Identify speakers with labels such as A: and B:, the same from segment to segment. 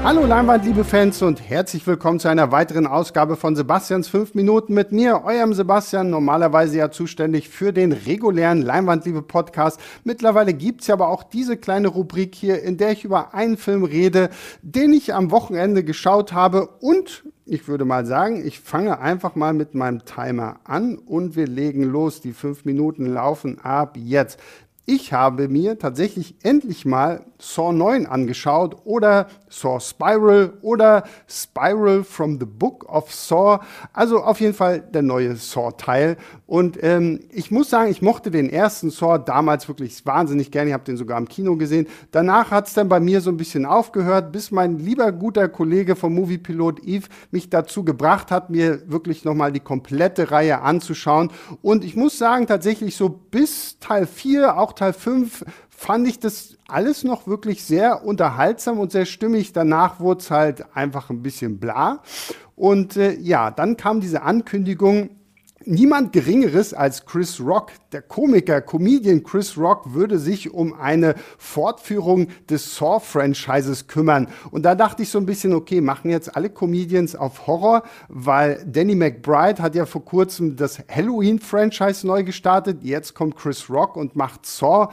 A: Hallo Leinwand, liebe Fans und herzlich willkommen zu einer weiteren Ausgabe von Sebastians 5 Minuten mit mir, eurem Sebastian, normalerweise ja zuständig für den regulären Leinwandliebe-Podcast. Mittlerweile gibt es ja aber auch diese kleine Rubrik hier, in der ich über einen Film rede, den ich am Wochenende geschaut habe und ich würde mal sagen, ich fange einfach mal mit meinem Timer an und wir legen los. Die 5 Minuten laufen ab jetzt. Ich habe mir tatsächlich endlich mal Saw 9 angeschaut oder Saw Spiral oder Spiral from the Book of Saw. Also auf jeden Fall der neue Saw-Teil. Und ich muss sagen, ich mochte den ersten Saw damals wirklich wahnsinnig gerne. Ich habe den sogar im Kino gesehen. Danach hat es dann bei mir so ein bisschen aufgehört, bis mein lieber guter Kollege vom Moviepilot Yves mich dazu gebracht hat, mir wirklich nochmal die komplette Reihe anzuschauen. Und ich muss sagen, tatsächlich so bis Teil 4, auch Teil 5, fand ich das alles noch wirklich sehr unterhaltsam und sehr stimmig. Danach wurde es halt einfach ein bisschen bla. Und ja, dann kam diese Ankündigung, niemand Geringeres als Chris Rock, der Comedian Chris Rock, würde sich um eine Fortführung des Saw-Franchises kümmern. Und da dachte ich so ein bisschen, okay, machen jetzt alle Comedians auf Horror, weil Danny McBride hat ja vor kurzem das Halloween-Franchise neu gestartet. Jetzt kommt Chris Rock und macht Saw.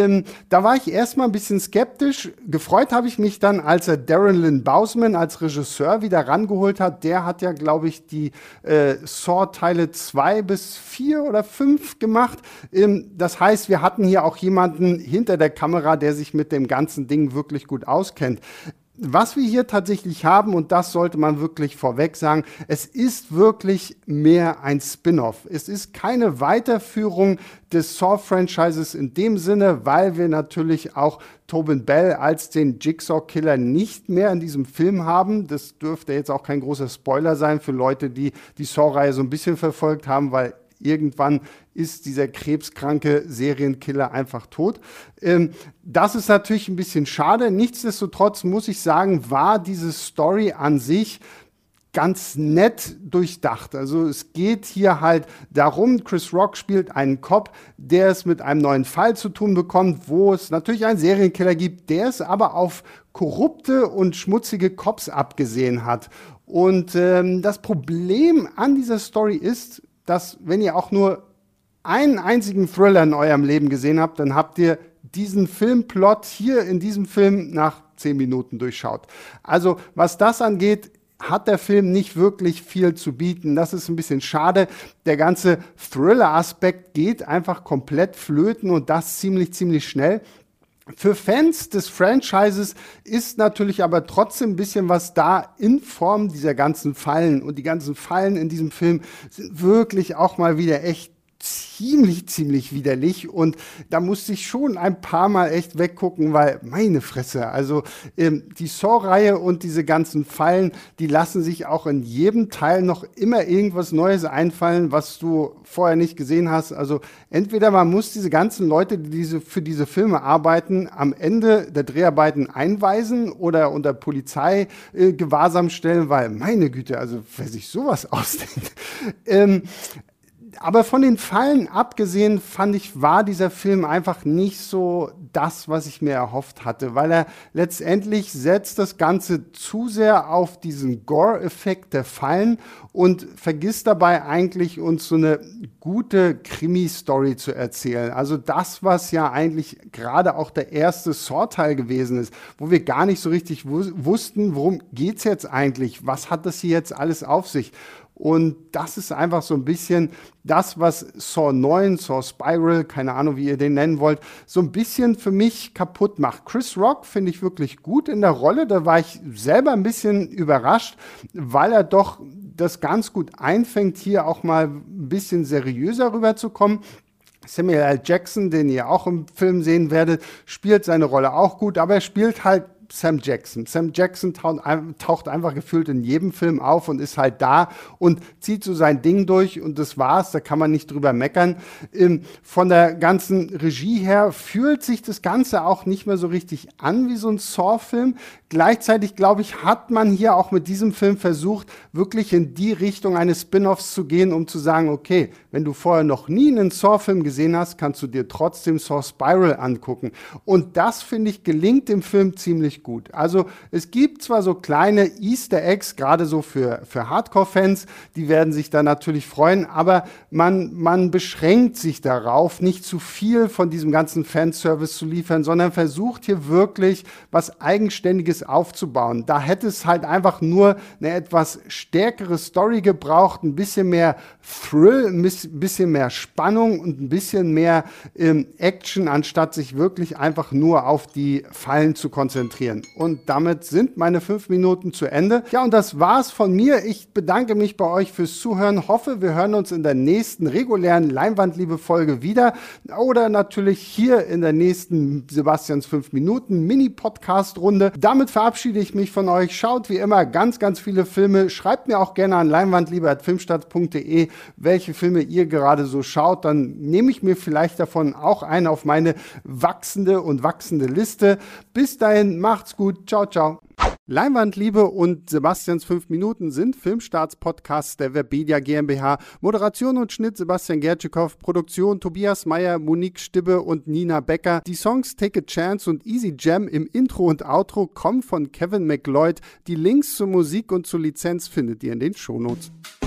A: Da war ich erstmal ein bisschen skeptisch. Gefreut habe ich mich dann, als er Darren Lynn Bousman als Regisseur wieder rangeholt hat. Der hat ja, glaube ich, die Saw-Teile 2 bis 4 oder 5 gemacht. Das heißt, wir hatten hier auch jemanden hinter der Kamera, der sich mit dem ganzen Ding wirklich gut auskennt. Was wir hier tatsächlich haben, und das sollte man wirklich vorweg sagen, es ist wirklich mehr ein Spin-off. Es ist keine Weiterführung des Saw-Franchises in dem Sinne, weil wir natürlich auch Tobin Bell als den Jigsaw-Killer nicht mehr in diesem Film haben. Das dürfte jetzt auch kein großer Spoiler sein für Leute, die die Saw-Reihe so ein bisschen verfolgt haben, weil irgendwann ist dieser krebskranke Serienkiller einfach tot. Das ist natürlich ein bisschen schade. Nichtsdestotrotz muss ich sagen, war diese Story an sich ganz nett durchdacht. Also es geht hier halt darum, Chris Rock spielt einen Cop, der es mit einem neuen Fall zu tun bekommt, wo es natürlich einen Serienkiller gibt, der es aber auf korrupte und schmutzige Cops abgesehen hat. Und das Problem an dieser Story ist, dass wenn ihr auch nur einen einzigen Thriller in eurem Leben gesehen habt, dann habt ihr diesen Filmplot hier in diesem Film nach 10 Minuten durchschaut. Also was das angeht, hat der Film nicht wirklich viel zu bieten. Das ist ein bisschen schade. Der ganze Thriller-Aspekt geht einfach komplett flöten und das ziemlich schnell. Für Fans des Franchises ist natürlich aber trotzdem ein bisschen was da in Form dieser ganzen Fallen. Und die ganzen Fallen in diesem Film sind wirklich auch mal wieder echt ziemlich widerlich und da musste ich schon ein paar Mal echt weggucken, weil meine Fresse, also die Saw-Reihe und diese ganzen Fallen, die lassen sich auch in jedem Teil noch immer irgendwas Neues einfallen, was du vorher nicht gesehen hast. Also entweder man muss diese ganzen Leute, die für diese Filme arbeiten, am Ende der Dreharbeiten einweisen oder unter Polizeigewahrsam stellen, weil meine Güte, also wer sich sowas ausdenkt. Aber von den Fallen abgesehen, fand ich, war dieser Film einfach nicht so das, was ich mir erhofft hatte, weil er letztendlich setzt das Ganze zu sehr auf diesen Gore-Effekt der Fallen und vergisst dabei eigentlich, uns so eine gute Krimi-Story zu erzählen. Also das, was ja eigentlich gerade auch der erste Saw-Teil gewesen ist, wo wir gar nicht so richtig wussten, worum geht's jetzt eigentlich, was hat das hier jetzt alles auf sich? Und das ist einfach so ein bisschen das, was Saw 9, Saw Spiral, keine Ahnung, wie ihr den nennen wollt, so ein bisschen für mich kaputt macht. Chris Rock finde ich wirklich gut in der Rolle. Da war ich selber ein bisschen überrascht, weil er doch das ganz gut einfängt, hier auch mal ein bisschen seriöser rüberzukommen. Samuel L. Jackson, den ihr auch im Film sehen werdet, spielt seine Rolle auch gut, aber er spielt halt Sam Jackson. Sam Jackson taucht einfach gefühlt in jedem Film auf und ist halt da und zieht so sein Ding durch und das war's, da kann man nicht drüber meckern. Von der ganzen Regie her fühlt sich das Ganze auch nicht mehr so richtig an wie so ein Saw-Film. Gleichzeitig, glaube ich, hat man hier auch mit diesem Film versucht, wirklich in die Richtung eines Spin-offs zu gehen, um zu sagen, okay, wenn du vorher noch nie einen Saw-Film gesehen hast, kannst du dir trotzdem Saw Spiral angucken. Und das, finde ich, gelingt dem Film ziemlich ziemlich gut. Also es gibt zwar so kleine Easter Eggs, gerade so für Hardcore-Fans, die werden sich da natürlich freuen, aber man beschränkt sich darauf, nicht zu viel von diesem ganzen Fanservice zu liefern, sondern versucht hier wirklich was Eigenständiges aufzubauen. Da hätte es halt einfach nur eine etwas stärkere Story gebraucht, ein bisschen mehr Thrill, ein bisschen mehr Spannung und ein bisschen mehr Action, anstatt sich wirklich einfach nur auf die Fallen zu konzentrieren. Und damit sind meine 5 Minuten zu Ende. Ja, und das war's von mir. Ich bedanke mich bei euch fürs Zuhören. Hoffe, wir hören uns in der nächsten regulären Leinwandliebe-Folge wieder oder natürlich hier in der nächsten Sebastians 5 Minuten Mini-Podcast-Runde. Damit verabschiede ich mich von euch. Schaut wie immer ganz viele Filme. Schreibt mir auch gerne an leinwandliebe@filmstadt.de, welche Filme ihr gerade so schaut. Dann nehme ich mir vielleicht davon auch einen auf meine wachsende Liste. Bis dahin, macht's gut. Ciao, ciao. Leinwandliebe und Sebastians 5 Minuten sind Filmstarts-Podcasts der Webedia GmbH. Moderation und Schnitt Sebastian Gertschikow, Produktion Tobias Meyer, Monique Stibbe und Nina Becker. Die Songs Take a Chance und Easy Jam im Intro und Outro kommen von Kevin MacLeod. Die Links zur Musik und zur Lizenz findet ihr in den Shownotes.